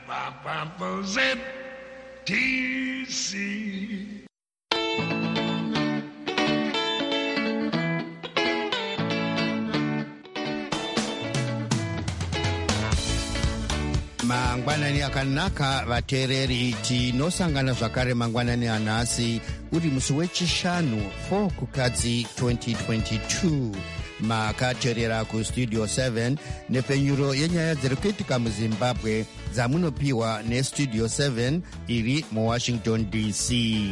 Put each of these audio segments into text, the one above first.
ZTC. Mangwanani akanaka vateereri, tinosangana zvakare mangwanani anhasi uri musi wechishanu 4 kukadzi 2022. makateerera kustudio 7 nepfenyuro yenyaya dziri kuitika muzimbabwe dzamunopiwa nestudio 7 iri muwashington dc.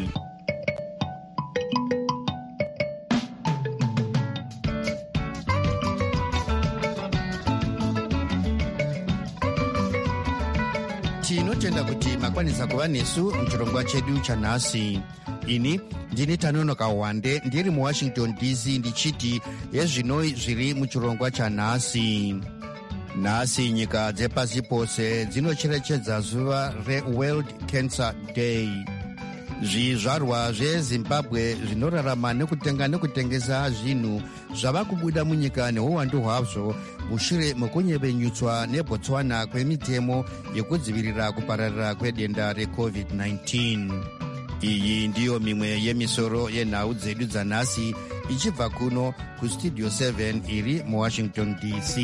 tinotenda kuti makwanisa kuva nesu muchirongwa chedu chanhasi. ini ndini Tanonoka Wande ndiri muwashington dc ndichiti yezvinoi zviri muchirongwa chanhasi. Nhasi nyika dzepasi pose dzinocherechedza zuva reWorld Cancer Day. Zvizvarwa zvezimbabwe zvinorarama nekutenga nekutengesa zvinhu zvava kubuda munyika neuwandu hwazvo mushure mekunyevenyutswa neBotswana kwemitemo yekudzivirira kupararira kwedenda reCovid-19. Iyi ndiyo mimwe yemisoro yenhau dzedu dzanhasi ichibva kuno kustudio 7 iri muwashington dc.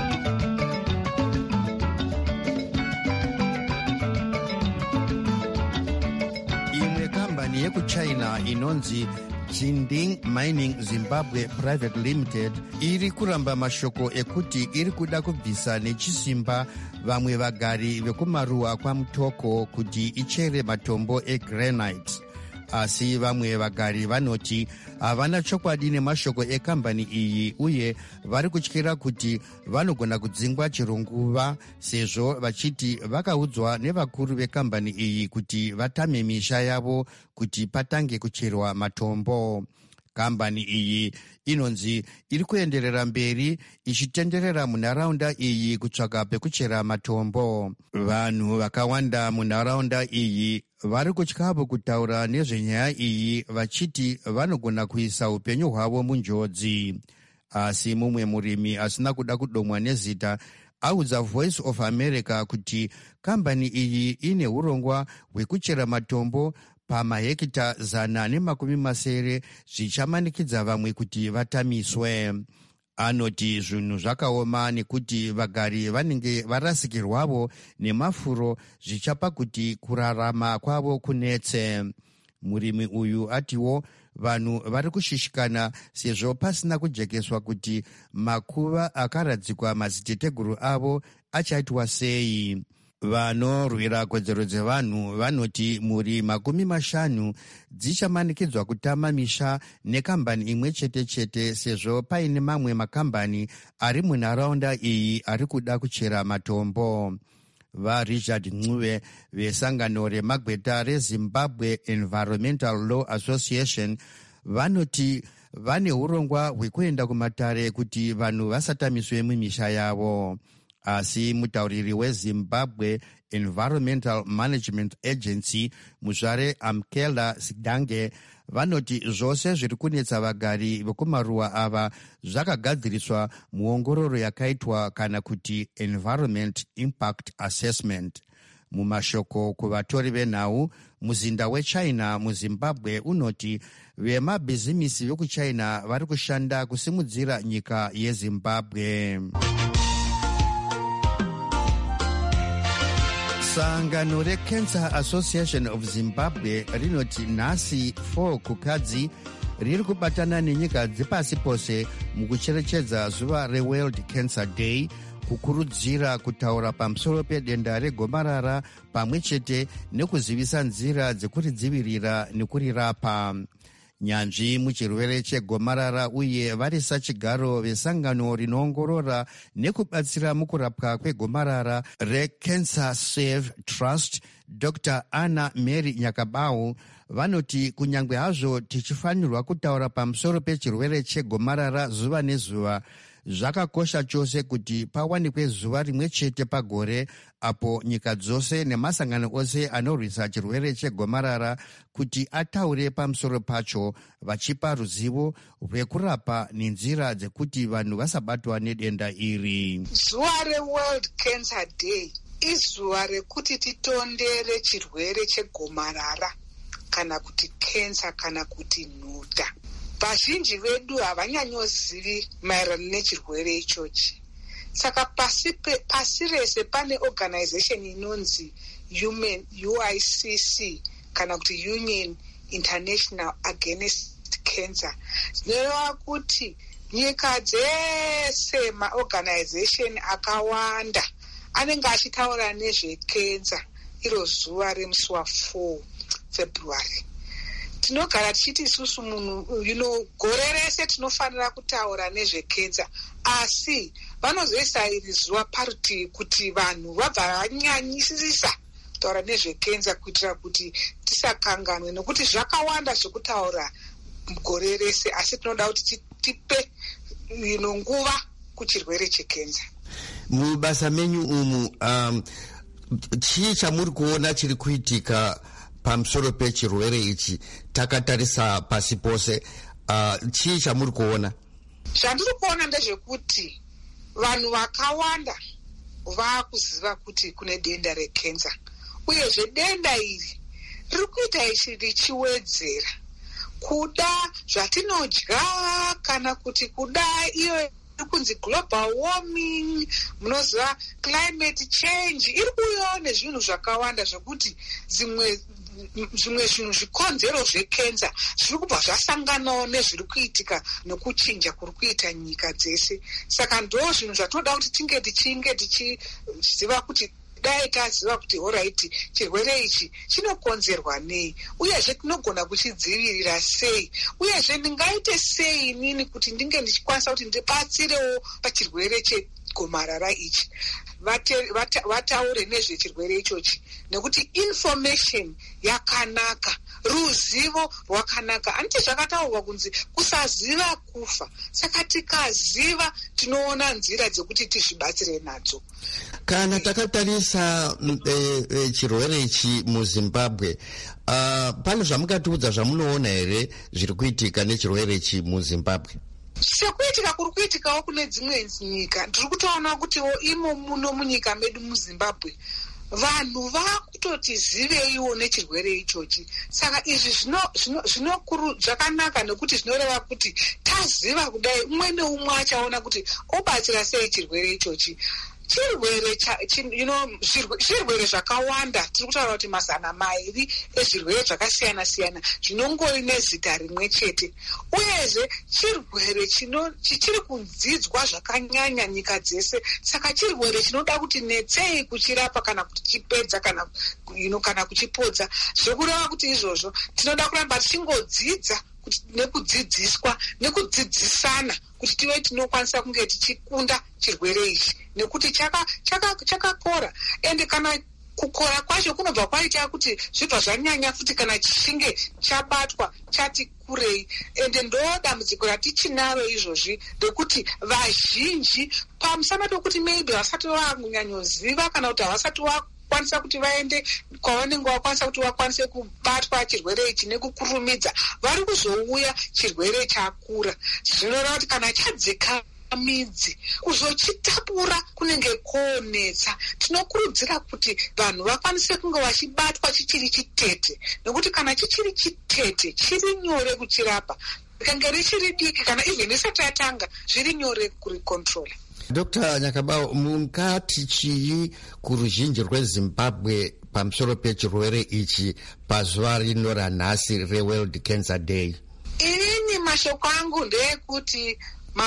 imwe kambani yekuchina inonzi Jinding Mining Zimbabwe Private Limited iri kuramba mashoko ekuti iri kuda kubvisa nechisimba vamwe vagari vekumaruwa kwaMutoko kuti ichere matombo egranite. Asi vamwe vagari vanoti havana chokwadi nemashoko ekambani iyi uye vari kutyira kuti vanogona kudzingwa chero nguva, sezvo vachiti vakaudzwa nevakuru vekambani iyi kuti vatame misha yavo kuti patange kucherwa matombo. Kambani iyi inonzi iri kuenderera mberi ichitenderera munharaunda iyi kutsvaka pekuchera matombo. Vanhu vakawanda munharaunda iyi vari kutyapo kutaura nezvenyaya iyi vachiti vanogona kuisa upenyu hwavo munjodzi. Asi mumwe murimi asina kuda kudomwa nezita audza Voice of America kuti kambani iyi ine urongwa hwekuchera matombo pamahekita 170 zvichamanikidza vamwe kuti vatamiswe. Anoti zvinhu zvakaoma nekuti vagari vanenge varasikirwavo nemafuro zvichapa kuti kurarama kwavo kunetse. Murimi uyu atiwo vanhu vari kushishikana sezvo pasina kujekeswa kuti makuva akaradzikwa madziteteguru avo achaitwa sei. Vanorwira kodzero dzevanhu vanoti muri 50 dzichamanikidzwa kutama misha nekambani imwe chete chete sezvo paine mamwe makambani ari munharaunda iyi ari kuda kuchera matombo. VaRichard Ncube vesangano remagweta reZimbabwe Environmental Law Association vanoti vane urongwa hwekuenda kumatare kuti vanhu vasatamiswe mumisha yavo. Asi mutauriri weZimbabwe Environmental Management Agency muzvare Amkela Sidange vanoti zvose zviri kunetsa vagari vekumaruwa ava zvakagadziriswa muongororo yakaitwa kana kuti Environment Impact Assessment. Mumashoko kuvatori venhau, muzinda weChina muZimbabwe unoti vemabhizimisi vekuchina vari kushanda kusimudzira nyika yeZimbabwe. Sangano reCancer Association of Zimbabwe rinoti nhasi 4 kukadzi riri kubatana nenyika dzepasi pose mukucherechedza zuva reWorld Cancer Day kukurudzira kutaura pamusoro pedenda regomarara pamwe chete nekuzivisa nzira dzekuridzivirira nekurirapa. Nyanzvi muchirwere chegomarara uye varisa chigaro vesangano rinoongorora nekubatsira mukurapwa kwegomarara reCancer Save Trust Dr. Anna Mary Nyakabau vanoti kunyange hazvo tichifanirwa kutaura pamusoro pechirwere chegomarara zuva nezuva, zvakakosha chose kuti pawanikwe zuva rimwe chete pagore apo nyika dzose nemasangano ose anorwisa chirwere chegomarara kuti ataure pamusoro pacho vachipa ruzivo rwekurapa nenzira dzekuti vanhu vasabatwa nedenda iri. Zuva reWorld Cancer Day izuva rekuti titondere chirwere chegomarara kana kuti kensa kana kuti nhuta. Vazhinji vedu havanyanyozivi maererano nechirwere ichochi. Saka pasi rese pane organization inonzi UICC kana kuti Union International Against Cancer. Zvinoreva kuti nyika dzese maorganization akawanda anenge achitaura nezvekenza iro zuva remusi wa4 February. Tinogara tichiti isusu munhu gore rese tinofanira kutaura nezvekenza, asi vanozoisa iri zuva parutivi kuti vanhu vabva vanyanyisisa kutaura nezvekenza kuitira kuti tisakanganwe, nekuti zvakawanda zvekutaura gore rese, asi tinoda kuti tipe nguva kuchirwere chekenza. Mubasa menyu umu chii chamuri kuona chiri kuitika pamusoro pechirwere ichi takatarisa pasi pose? Chii chamuri kuona? Zvandiri kuona ndezvekuti vanhu vakawanda vakuziva kuti kune denda rekenza, uyezve denda iri riri kuita richiwedzera kuda zvatinodya kana kuti kuda iyo kunzi global warming, munoziva climate change, iri kuuyawo nezvinhu zvakawanda zvekuti zvimwe zvinhu zvikonzero zvekenza zviri kubva zvasanganawo nezviri kuitika nekuchinja kuri kuita nyika dzese. Saka ndo zvinhu zvatinoda kuti tinge tichiziva kuti dai taziva kuti alright chirwere ichi chinokonzerwa nei, uyezve tinogona kuchidzivirira sei, uyezve ndingaite sei inini kuti ndinge ndichikwanisa kuti ndibatsirewo pachirwere chegomarara ichi. Vataure nezvechirwere ichochi, nekuti information yakanaka, ruzivo rwakanaka. Handiti zvakataurwa kunzi kusaziva kufa. Saka tikaziva tinoona nzira dzekuti tizvibatsire nadzo. Kana takatarisa chirwere ichi muZimbabwe, pane zvamukatiudza zvamunoona here zviri kuitika nechirwere ichi muZimbabwe? Sekuitika kuri kuitikawo kune dzimwe nyika, ndiri kutoona kuti imo muno munyika medu muZimbabwe vanhu vakutoti ziveiwo nechirwere ichochi. Saka izvi zvakanaka, nekuti zvinoreva kuti taziva kudai umwe neumwe achaona kuti obatsira sei chirwere ichochi. Zvirwere zvakawanda, tiri kutaura kuti 200 ezvirwere zvakasiyana siyana zvinongori nezita rimwe chete, uyezve chirwere chiri kudzidzwa zvakanyanya nyika dzese. Saka chirwere chinoda kuti netsei kuchirapa kana kuti chipedza kana kuchipodza. Zvekureva kuti izvozvo tinoda kuramba tichingodzidza nekudzidziswa nekudzidzisana kuti tive tinokwanisa kunge tichikunda chirwere ichi, nekuti chakakora. Ende kana kukora kwacho kunobva kwaita kuti zvibva zvanyanya futi kana chinge chabatwa chati kurei. Ende ndo dambudziko ratichinaro izvozvi rekuti vazhinji pamusana pekuti maybe vasati vanyanyoziva kana kuti havasati kwanisa kuti vaende kwavanenge vakwanisa kuti vakwanise kubatwa chirwere ichi nekukurumidza, vari kuzouya chirwere chakura. Zvinoreva kuti kana chadzika midzi kuzochitapura kunenge konetsa. Tinokurudzira kuti vanhu vakwanise kunge vachibatwa chichiri chitete, nekuti kana chichiri chitete chiri nyore kuchirapa, kange richiri diki kana even risati yatanga zviri nyore kuricontrola. Dr. Nyakabao, mungati chii kuruzhinji rweZimbabwe pamusoro pechirwere ichi pazuva rino ranhasi reWorld Cancer Day? Inini mashoko angu ndeyekuti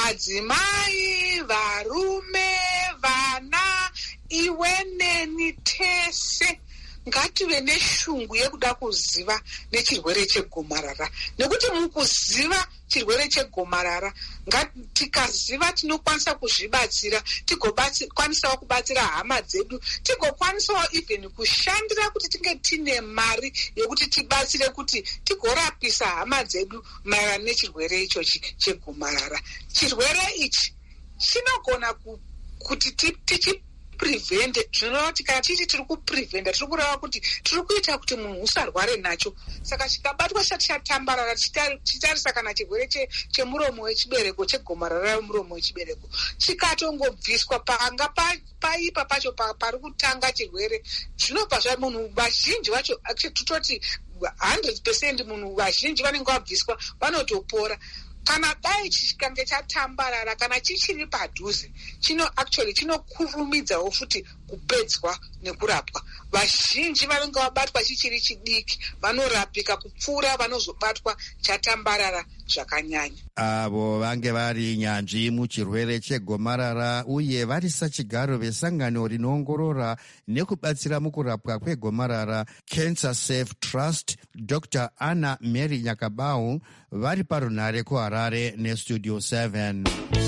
madzimai, varume, vana, iwe neni tese ngative neshungu yekuda kuziva nechirwere chegomarara, nekuti mukuziva chirwere chegomarara tikaziva tinokwanisa kuzvibatsira, tigokwanisawo kubatsira hama dzedu, tigokwanisawo even kushandira kuti tinge tine mari yekuti tibatsire kuti tigorapisa hama dzedu maererano nechirwere ichochi chegomarara. Chirwere ichi chinogona kuti kuprevente, zvinoreva kuti kana titi tiri kupreventa tiri kureva kuti tiri kuita kuti munhu usarware nacho. Saka chikabatwa chatambarara chitarisa kana chirwere chemuromo wechibereko, chegomarara remuromo wechibereko, chikatongobviswa panga paipa pacho pari kutanga chirwere, zvinobva munhu vazhinji vacho tototi 100% munhu vazhinji vanenge vabviswa vanotopora. Kana dai chikange chatambarara kana chichiri padhuze, chinokurumidzawo futi kupedzwa nekurapwa. Vazhinji vanenge vabatwa chichiri chidiki vanorapika kupfuura vanozobatwa chatambarara zvakanyanya. Avo vange vari nyanzvi muchirwere chegomarara uye vari sachigaro vesangano rinoongorora nekubatsira mukurapwa kwegomarara Cancer Safe Trust, Dr. Anna Mary Nyakabau, vari parunare kuHarare neStudio 7.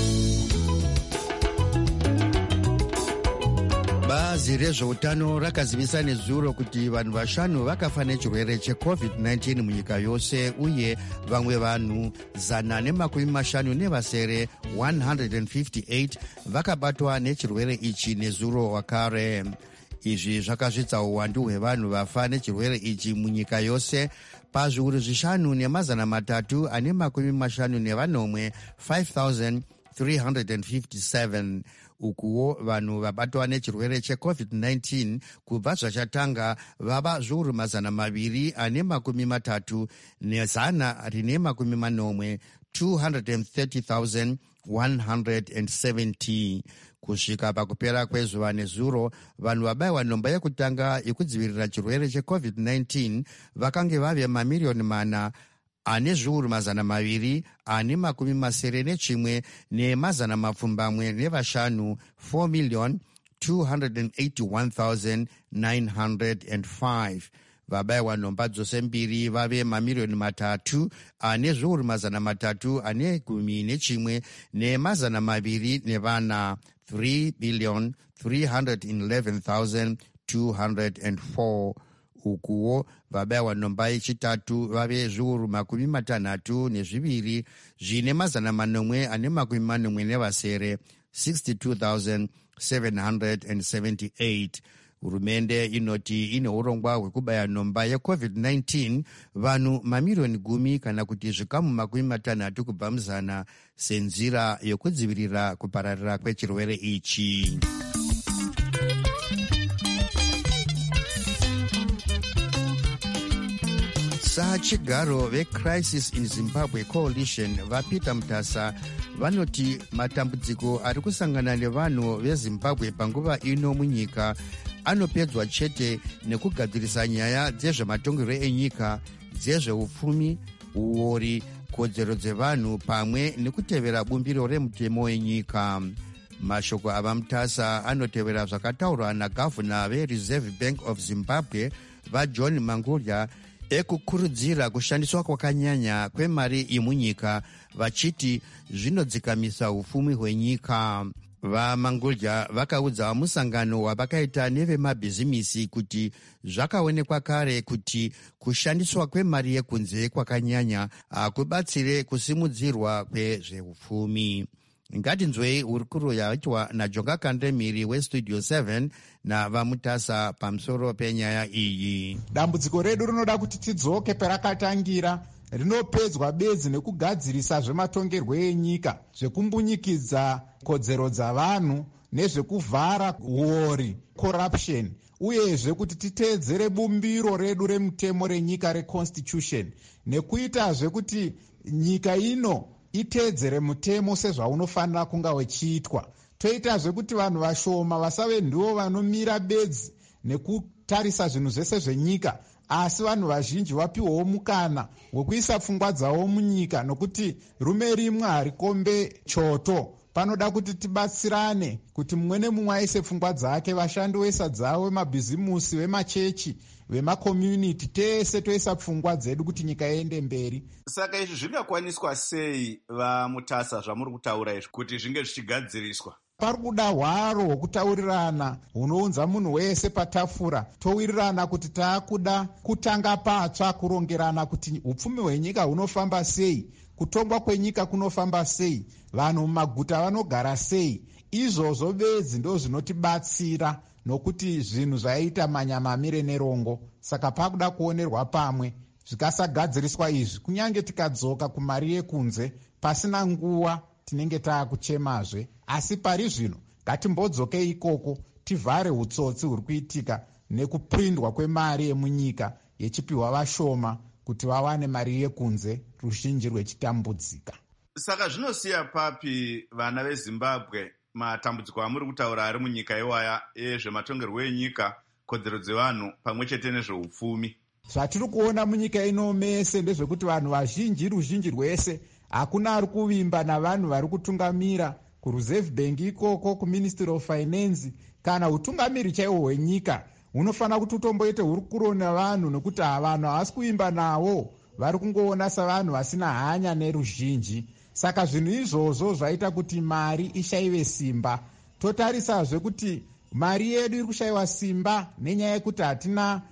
Bazi rezveutano rakazivisa nezuro kuti vanhu 5 vakafa nechirwere cheCovid-19 munyika yose uye vamwe vanhu 150 158 vakabatwa nechirwere ichi nezuro wakare. Izvi zvakasvitsa uwandu hwevanhu vafa nechirwere ichi munyika yose pazviuru 5,357 5,357. Ukuwo vanhu vabatwa nechirwere cheCovid-19 kubva zvachatanga vava zviuru 230 180 230,170. Kusvika pakupera kwezuva nezuro, vanhu vabayiwa nhomba yekutanga yekudzivirira chirwere cheCovid-19 vakange vave mamiliyoni 4 ane zviuru 200 ane 71 ne500 4,281,905. Vabayiwa nhomba dzose mbiri vave mamiliyoni 3 ane zviuru 300 ane 11 ne204 3,311,204. Ukuwo vabayiwa nhomba yechitatu vave zviuru 62 zvine 440 62,778. Hurumende inoti ine urongwa hwekubaya nhomba yeCovid-19 vanhu mamiliyoni 10 kana kuti zvikamu 60 kubva muzana senzira yokudzivirira kupararira kwechirwere ichi. Sachigaro veCrisis in Zimbabwe Coalition vaPeter Mutasa vanoti matambudziko ari kusangana nevanhu veZimbabwe panguva ino munyika anopedzwa chete nekugadzirisa nyaya dzezvematongerwo enyika, dzezveupfumi, uori, kodzero dzevanhu pamwe nekutevera bumbiro remutemo wenyika. Mashoko ava Mutasa anotevera zvakataurwa nagavhuna veReserve Bank of Zimbabwe vaJohn Mangudya ekukurudzira kushandiswa kwakanyanya kwemari yemunyika vachiti zvinodzikamisa upfumi hwenyika. VaMangudya vakaudza musangano wavakaita nevemabhizimisi kuti zvakaonekwa kare kuti kushandiswa kwemari yekunze kwakanyanya hakubatsire kusimudzirwa kwezveupfumi. Ngatinzwei hurukuro yaitwa naJonga Kandemiri weStudio 7 navaMutasa pamusoro penyaya iyi. Dambudziko redu rinoda kuti tidzoke perakatangira, rinopedzwa bedzi nekugadzirisa zvematongerwo enyika, zvekumbunyikiza kodzero dzavanhu nezvekuvhara uori, corruption, uyezve kuti titeedzere bumbiro redu remutemo renyika reconstitution, nekuitazve kuti nyika ino iteedzere mutemo sezvaunofanira kunga wechiitwa. Toitazve kuti vanhu vashoma vasave ndivo vanomira bedzi nekutarisa zvinhu zvese zvenyika, asi vanhu vazhinji vapiwawo mukana wekuisa pfungwa dzavo munyika, nokuti rume rimwe harikombe choto. Panoda kuti tibatsirane kuti mumwe nemumwe aise pfungwa dzake, vashandi vesa dzavo, vemabhizimusi, vemachechi, vemakommunity, tese toisa pfungwa dzedu kuti nyika iende mberi. Saka izvi zvingakwaniswa sei vaMutasa zvamuri kutaura izvi kuti zvinge zvichigadziriswa? Pari kuda hwaro hwekutaurirana hunounza munhu wese patafura, towirirana kuti taakuda kutanga patsva kurongerana kuti upfumi hwenyika hunofamba sei, kutongwa kwenyika kunofamba sei, vanhu mumaguta vanogara sei. izvozvo bedzi ndo zvinotibatsira, nokuti zvinhu zvaita manyamamire nerongo. Saka pakuda kuonerwa pamwe, zvikasagadziriswa izvi, kunyange tikadzoka kumari yekunze pasina nguva, tinenge taakuchemazve. Asi pari zvino ngatimbodzokei ikoko tivhare utsotsi huri kuitika nekuprindwa kwemari yemunyika yechipiwa vashoma kuti vawane mari yekunze, ruzhinji rwechitambudzika. Saka zvinosiya papi vana veZimbabwe matambudziko amuri kutaura ari munyika iwaya ezvematongerwo enyika, kodzero dzevanhu pamwe chete nezveupfumi? Zvatiri kuona munyika ino mese ndezvekuti vanhu vazhinji, ruzhinji rwese, hakuna ari kuvimba navanhu vari kutungamira kureserve bank ikoko, kuministry of finance, kana utungamiri chaihwo hwenyika hunofanira kuti utomboite hurukuro navanhu, nekuti vanhu havasi kuimba navo, vari kungoona savanhu vasina hanya neruzhinji. Saka zvinhu izvozvo zvaita kuti mari ishayiwe simba. Totarisazve kuti mari yedu iri kushayiwa simba nenyaya yekuti hatina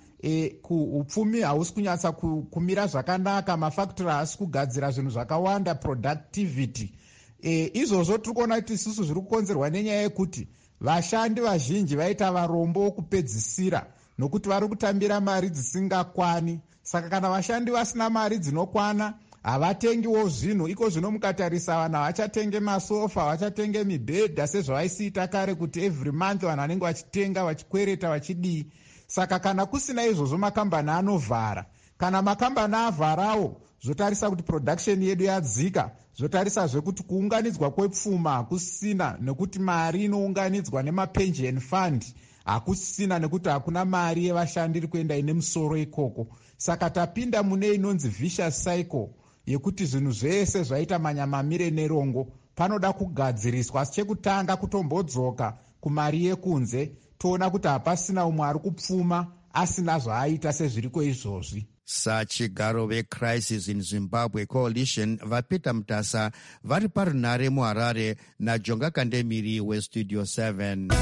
upfumi hausi kunyatsa kumira zvakanaka, mafactory haasi kugadzira zvinhu zvakawanda, productivity. Izvozvo tiri kuona kuti isusu zviri kukonzerwa nenyaya yekuti vashandi vazhinji vaita varombo wokupedzisira, nokuti vari kutambira mari dzisingakwani. Saka kana vashandi vasina mari dzinokwana, havatengiwo zvinhu. Iko zvino mukatarisa vanhu havachatenge masofa, havachatenge mibhedha sezvavaisiita kare, kuti every month vanhu vanenge vachitenga, vachikwereta, vachidii. Saka kana kusina izvozvo makambani anovhara. Kana makambani avharawo, zvotarisa kuti production yedu yadzika, zvotarisazve kuti kuunganidzwa kwepfuma hakusina, nekuti mari inounganidzwa nemapension fund hakusina, nekuti hakuna mari yevashandi iri kuenda ine musoro ikoko. Saka tapinda mune inonzi vicious cycle yekuti zvinhu zvese zvaita manyamamire nerongo panoda kugadziriswa. Chekutanga kutombodzoka kumari yekunze, toona kuti hapasina umwe ari kupfuma asina zvaaita sezviriko izvozvi. Sachigaro veCrisis in Zimbabwe Coalition vaPeter Mutasa vari parunhare muHarare naJonga Kandemiri weStudio 7.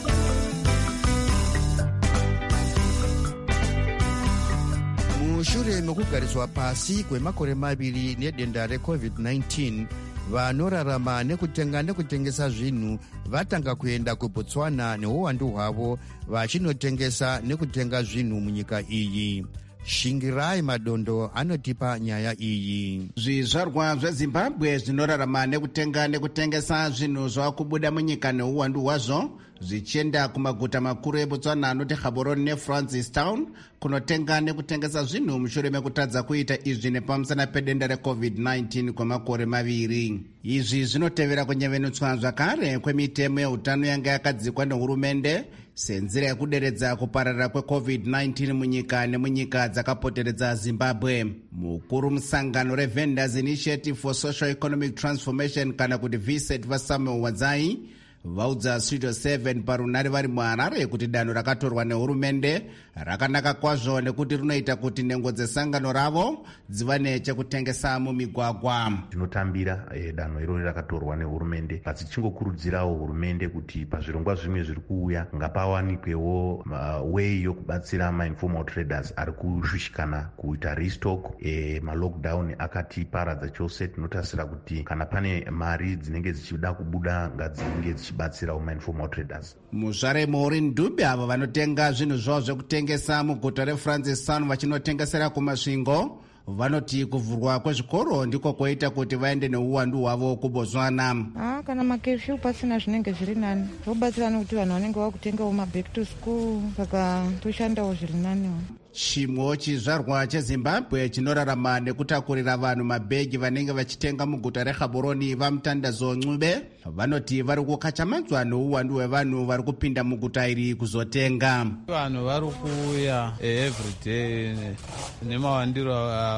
Mushure mekugariswa pasi kwemakore maviri nedenda reCovid-19, vanorarama nekutenga nekutengesa zvinhu vatanga kuenda kuBotswana neuwandu hwavo, vachinotengesa nekutenga zvinhu munyika iyi. Shingirai Madondo anotipa nyaya iyi. Zvizvarwa zveZimbabwe zvinorarama nekutenga nekutengesa zvinhu zvavakubuda munyika neuwandu hwazvo, zvichienda kumaguta makuru eBotswana anoti Gaborone neFrancistown kunotenga nekutengesa zvinhu mushure mekutadza kuita izvi nepamusana pedenda reCovid-19 kwemakore maviri. Izvi zvinotevera kunyevenutswa zvakare kwemitemo yeutano yanga yakadzikwa nehurumende senzira yekuderedza kupararira kweCovid-19 munyika nemunyika dzakapoteredza Zimbabwe. Mukuru musangano reVendors Initiative for Socio-Economic Transformation kana kuti VSET vaSamuel Wadzai vaudza Studio 7 parunhare vari muHarare kuti danho rakatorwa nehurumende rakanaka kwazvo, nekuti rinoita kuti nhengo dzesangano ravo dziva nechekutengesa mumigwagwa. Tinotambira danho irori rakatorwa nehurumende, asi tichingokurudzirawo hurumende kuti pazvirongwa zvimwe zviri kuuya ngapawanikwewo way yokubatsira mainformal traders ari kushushikana kuita restock. Malockdown akatiparadza chose. Tinotarisira kuti kana pane mari dzinenge dzichida kubuda ngadzinenge dzichibatsirawo mainformal traders. Muzvare Maureen Dube avo vanotenga zvinhu zvavo zvekutengesa muguta reFrancistown vachinotengesera kumasvingo vanoti kuvhurwa kwezvikoro ndiko kwoita kuti vaende neuwandu hwavo kuBotswana. Kana makefyu pasina zvinenge zviri nani, zvobatsira nekuti vanhu vanenge vakutengawo maback to school, saka toshandawo zviri nani. Chimwe chizvarwa cheZimbabwe chinorarama nekutakurira vanhu mabhegi vanenge vachitenga muguta reGaborone vaMutandazo Ncube vanoti vari kukachamadzwa nouwandu hwevanhu vari kupinda muguta iri kuzotenga. Vanhu vari kuuya everyday nemawandiro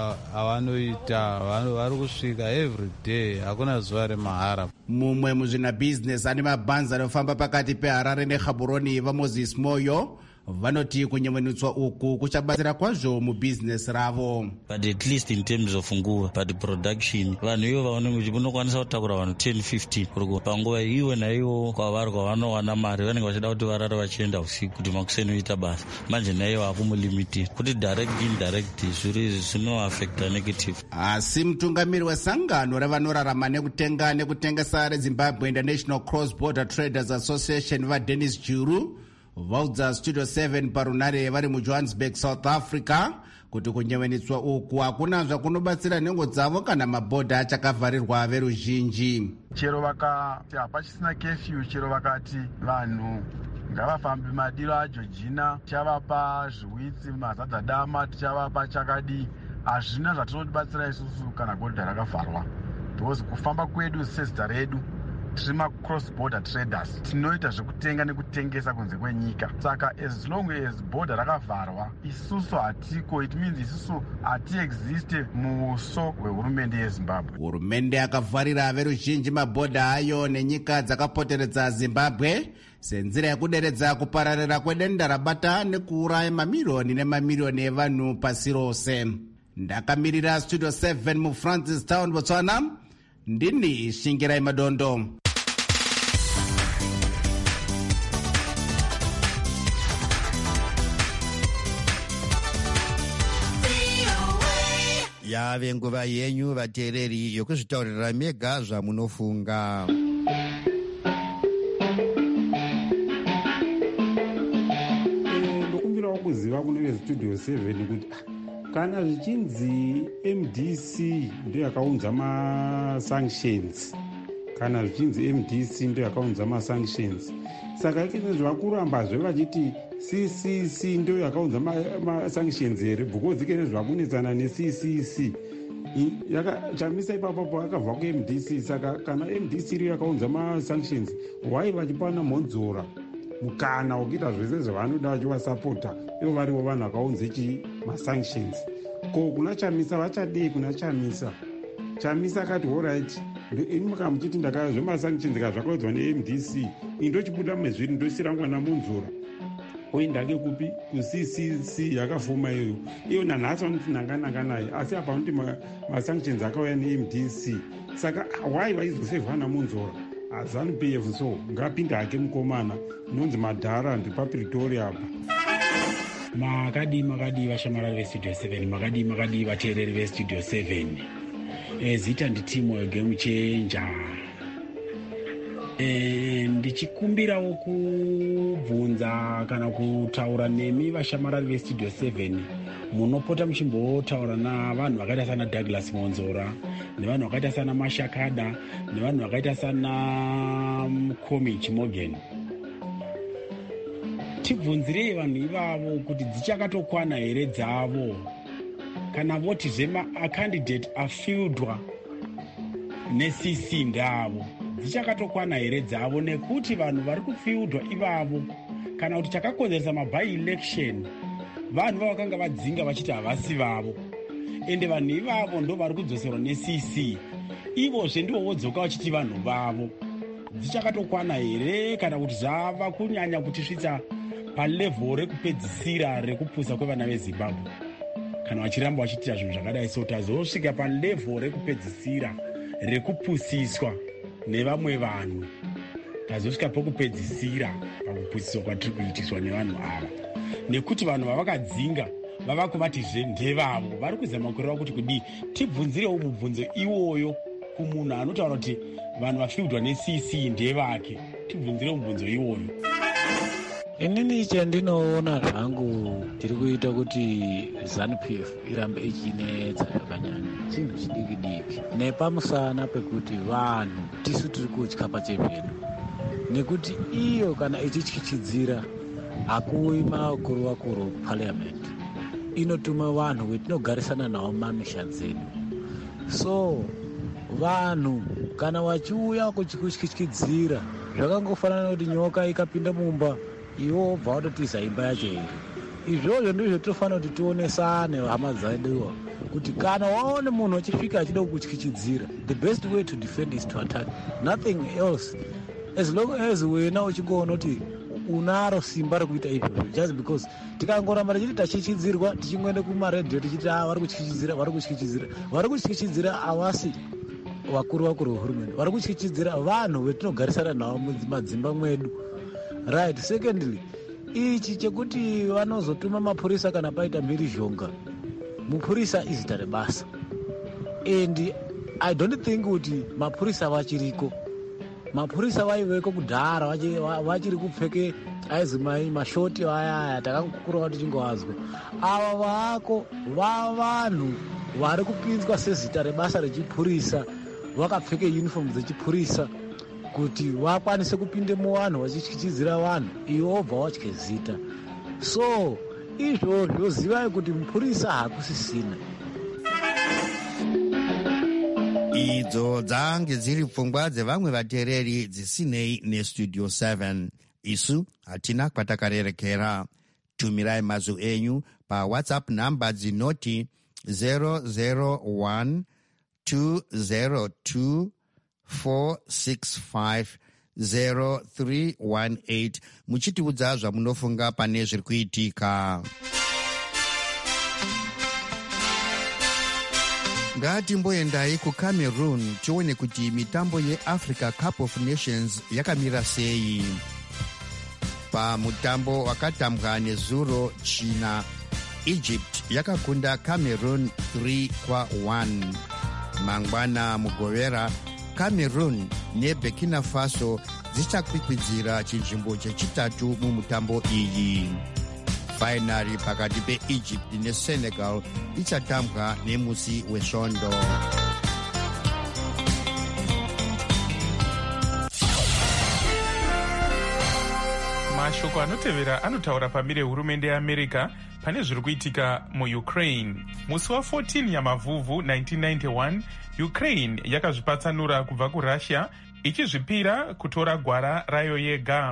avanoita, vari kusvika everyday, hakuna zuva remahara. Mumwe muzvina business ane mabhanzi anofamba pakati peHarare neGaborone vaMoses Moyo vanoti kunyevenutswa uku kuchabatsira kwazvo mubhizinesi ravo. But at least in terms of nguva, but production vanhu ivo vaonenge kuti unokwanisa kutakura vanhu 10-15 kuri panguva iwe naivo kwavari kwavanowana mari vanenge vachida kuti varare vachienda usiku kuti makuseni uita basa. Manje naivo hakumulimited kuti direct indirect zviro izvi zvinoafecta negative. Asi mutungamiri wesangano revanorarama nekutenga nekutengesa reZimbabwe International Cross Border Traders Association vaDennis Juru vaudza Studio 7 parunare vari muJohannesburg, South Africa, kuti kunyevenitswa uku hakuna zvakunobatsira nhengo dzavo kana mabhodha achakavharirwa veruzhinji. Chero vakati hapachisina kefyu, chero vakati vanhu ngavafambe madiro aJoργina, tichavapa zviwitsi mazadzadama, tichavapa chakadi, hazvina zvatinotibatsira isusu kana godha rakavharwa. Because kufamba kwedu sezita redu tiri ma-cross border traders, tinoita zvekutenga nekutengesa kunze kwenyika. Saka as long as border rakavharwa, isusu hatiko, it means isusu hati-existe muuso hwehurumende yeZimbabwe. Hurumende yakavharira veruzhinji mabhodha ayo nenyika dzakapoteredza Zimbabwe senzira yekuderedza kupararira kwedenda rabata nekuuraya mamirioni nemamirioni evanhu pasi rose. Ndakamirira Studio 7 muFrancistown, Botswana, ndini Shingirai Madondo. yave nguva yenyu vateereri yokuzvitaurira mega zvamunofunga. ndokumbirawo kuziva kune vestudio 7 kuti kana zvichinzi MDC ndo yakaunza masanctions, kana zvichinzi MDC ndo yakaunza masanctions, saka ikine zvakurambazve vachiti CCC ndo yakaunza masanctions here, because ikine zvakunetsana neCCC chamisa ipapo akabva kuMDC. Saka kana MDC iriyo yakaunza masanctions, why vachipana mhonzora mukana wokuita zvese zvavanoda vachivasapota ivo varivo vanhu vakaunze masanctions? Ko kuna chamisa vachadei kuna chamisa? Chamisa akati alright, ini mukamuchiti ndakaya zvemasanctions kazvakaudzwa neMDC, indochibuda mezviri ndosirangwa namunzura oindake kupi kuCCC yakafoma iyo nanhasi vanoti nangananga naye, asi apa vanoti masanctions akauya neMDC. Saka why vaizosevha namunzura? ZANU-PF so ngapinde hake mukomana inonzi Madhara ndipaPretoria apa. makadi vashamarari vestudio 7, makadi vateereri vestudio 7. Zita nditimo Game Changer. Ndichikumbirawo kubvunza kana kutaura nemi vashamarari vestudio 7 munopota muchimbotaura navanhu vakaita sana Douglas Monzora, nevanhu vakaita sana Mashakada, nevanhu vakaita sana Komichi Morgan. Tibvunzirei vanhu ivavo kuti dzichakatokwana here dzavo, kana voti zvemacandidate afieldwa neCC ndavo dzichakatokwana here dzavo, nekuti vanhu vari kufieldwa ivavo kana kuti chakakonzeresa maby-election vanhu vavakanga vadzinga vachiti havasi vavo, ende vanhu ivavo ndo vari kudzoserwa neCC, ivozve ndivo vodzoka vachiti vanhu vavo. Dzichakatokwana here kana kuti zvava kunyanya kutisvitsa palevhoro rekupedzisira rekupusa kwevana veZimbabwe? Kana vachiramba vachitira zvinhu zvakadai, so tazosvika palevhoro rekupedzisira rekupusiswa nevamwe vanhu, tazosvika pokupedzisira pakupusiswa kwatiri kuitiswa nevanhu ava, nekuti vanhu vavakadzinga vava kuvatizve ndevavo, vari kuzama kureva kuti kudii. Tibvunzirewo mubvunzo iwoyo kumunhu anotaura kuti vanhu vafieldwa neCC ndevake, tibvunzirewo mubvunzo iwoyo. Inini chandinoona zvangu tiri kuita kuti ZANU-PF irambe ichinetsa zvakanyanya chinhu chidiki-diki, nepamusana pekuti vanhu tisu tiri kutya pachepedu, nekuti iyo kana ichityityidzira hakuwi makuru parliament, inotuma vanhu vetinogarisana navo mamisha dzedu. So vanhu kana vachiuya kuchityityidzira zvakangofanana kuti nyoka ikapinda mumba iwo obva watotiza imba yacho here. Izvozvo ndizvo tofanira kuti tionesane hama dzeduwa kuti kana waone munhu achifika achida kukutyityidzira, the best way to defend is to attack, nothing else. As long as wena uchingoona kuti unaro simba rekuita izvozvo, just because tikangoramba tichiti tachichidzirwa tichingoende kumaredhiyo tichiti vari kutyichidzira havasi vakuru vehurumende, vari kutyichidzira vanhu vetinogarisana navo mumadzimba mwedu, right. Secondly, ichi chekuti vanozotuma mapurisa kana paita mhirizhonga, mupurisa izita rebasa, and I don't think kuti mapurisa vachiriko. Mapurisa vaiveko kudhara vachiri kupfeke aizi mashoti aya takangokura tichingovazwa. Ava vaako vavanhu vari kupinzwa sezita rebasa rechipurisa, vakapfeke uniform dzechipurisa kuti vakwanise kupinde muvanhu vachityichidzira vanhu, ivo vobva vatye zita. So izvozvo zivai kuti mupurisa hakusisina. Idzo dzange dziri pfungwa dzevamwe vateereri dzisinei nestudio 7. Isu hatina kwatakarerekera. Tumirai mazwi enyu paWhatsApp namba dzinoti 001 202 465 0318 muchitiudza zvamunofunga pane zviri kuitika. Ngatimboendai kuCameroon tione kuti mitambo yeAfrica Cup of Nations yakamira sei. Pamutambo wakatambwa nezuro China, Egypt yakakunda Cameroon 3-1. Mangwana mugovera, Cameroon neBurkina Faso dzichakwikwidzira chinzvimbo chechitatu mumutambo iyi. Finally pakati peEgypt neSenegal ichatambwa nemusi wesvondo. Mashoko anotevera anotaura pamire hurumende yeAmerica pane zviri kuitika muUkraine. Musi wa14 yaMavhuvhu 1991, Ukraine yakazvipatsanura kubva kuRussia ichizvipira kutora gwara rayo yega.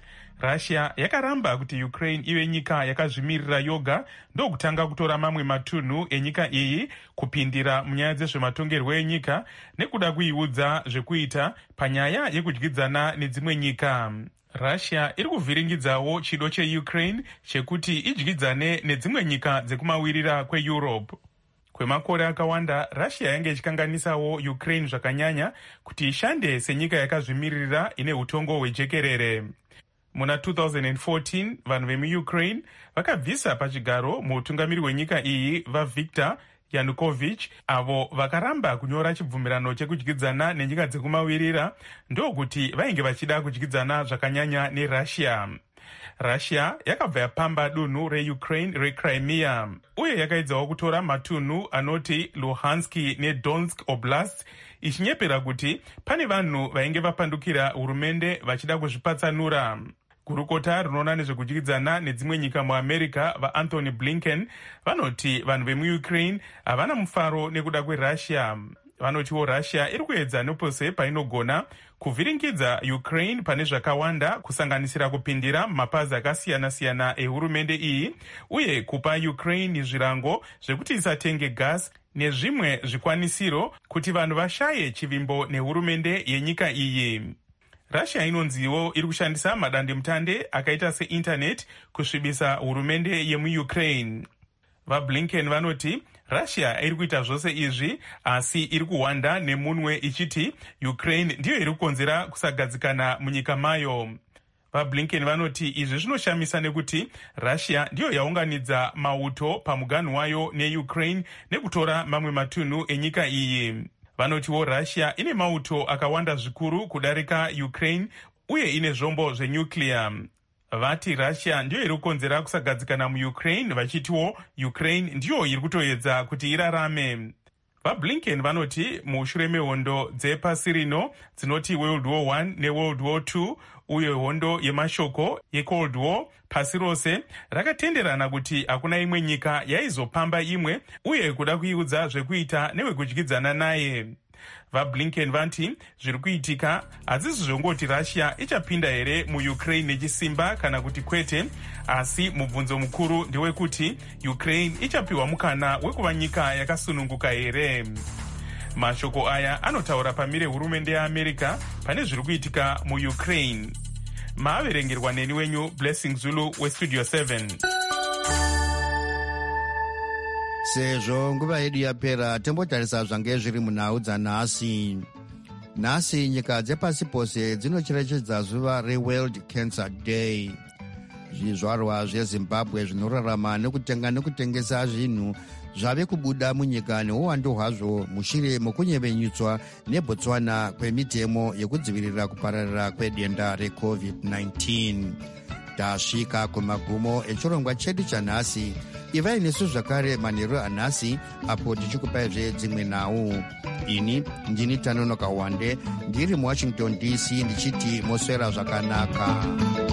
Russia yakaramba kuti Ukraine ive nyika yakazvimirira yoga ndokutanga kutora mamwe matunhu enyika iyi kupindira munyaya dzezvematongerwo enyika nekuda kuiudza zvekuita panyaya yekudyidzana nedzimwe nyika. Russia iri kuvhiringidzawo chido cheUkraine chekuti idyidzane nedzimwe nyika dzekumawirira kweEurope. Kwemakore akawanda, Russia yange ichikanganisawo Ukraine zvakanyanya kuti ishande senyika yakazvimirira ine utongo hwejekerere. Muna 2014, vanhu vemuUkraine vakabvisa pachigaro muutungamiri hwenyika iyi vaViktor Yanukovych, avo vakaramba kunyora chibvumirano chekudyidzana nenyika dzekumawirira ndokuti vainge vachida kudyidzana zvakanyanya neRussia. Russia yakabva yapamba dunhu reUkraine reCrimea uye yakaedzawo kutora matunhu anoti Luhansk neDonetsk Oblast, ichinyepera kuti pane vanhu vainge vapandukira hurumende vachida kuzvipatsanura. Gurukota rinoona nezvekudyidzana nedzimwe nyika muAmerica vaAnthony Blinken vanoti vanhu vemuUkraine havana mufaro nekuda kweRussia. Vanotiwo Russia iri kuedza nepose painogona kuvhiringidza Ukraine pane zvakawanda, kusanganisira kupindira mapazi akasiyana-siyana ehurumende iyi uye kupa Ukraine zvirango zvekuti isatenge gas nezvimwe zvikwanisiro kuti vanhu vashaye chivimbo nehurumende yenyika iyi. Russia inonziwo iri kushandisa madandemutande akaita seinternet kusvibisa hurumende yemuUkraine. VaBlinken vanoti Russia iri kuita zvose izvi asi iri kuhwanda nemunwe ichiti Ukraine ndiyo iri kukonzera kusagadzikana munyika mayo. VaBlinken vanoti izvi zvinoshamisa nekuti Russia ndiyo yaunganidza mauto pamuganhu wayo neUkraine nekutora mamwe matunhu enyika iyi. Vanotiwo Russia ine mauto akawanda zvikuru kudarika Ukraine uye ine zvombo zvenyuclear. Vati Russia ndiyo iri kukonzera kusagadzikana muUkraine, vachitiwo Ukraine ndiyo iri kutoedza kuti irarame. VaBlinken vanoti mushure mehondo dzepasi rino dzinoti World War I neWorld War II uye hondo yemashoko yeCold War, pasi rose rakatenderana kuti hakuna imwe nyika yaizopamba imwe uye kuda kuiudza zvekuita newekudyidzana naye. VaBlinken vanti zviri kuitika hadzisi zvongoti Russia ichapinda here muUkraine nechisimba kana kuti kwete, asi mubvunzo mukuru ndewekuti Ukraine ichapiwa mukana wekuva nyika yakasununguka here. Mashoko aya anotaura pamire hurumende yeAmerica pane zviri kuitika muUkraine. maaverengerwa neni wenyu Blessing Zulu westudio 7. sezvo nguva yedu yapera, tombotarisa zvange zviri munhau dzanhasi. Nhasi nyika dzepasi pose dzinocherechedza zuva reWorld Cancer Day. Zvizvarwa zvezimbabwe zvinorarama nekutenga nekutengesa zvinhu zvave kubuda munyika neuwandu hwazvo mushure mokunyevenyutswa neBotswana kwemitemo yekudzivirira kupararira kwedenda reCovid-19. Tasvika kumagumo echirongwa chedu chanhasi. Ivai nesu zvakare manheru anhasi, apo tichikupaizve dzimwe nhau. Ini ndini Tanonoka Wande, ndiri muWashington DC, ndichiti moswera zvakanaka.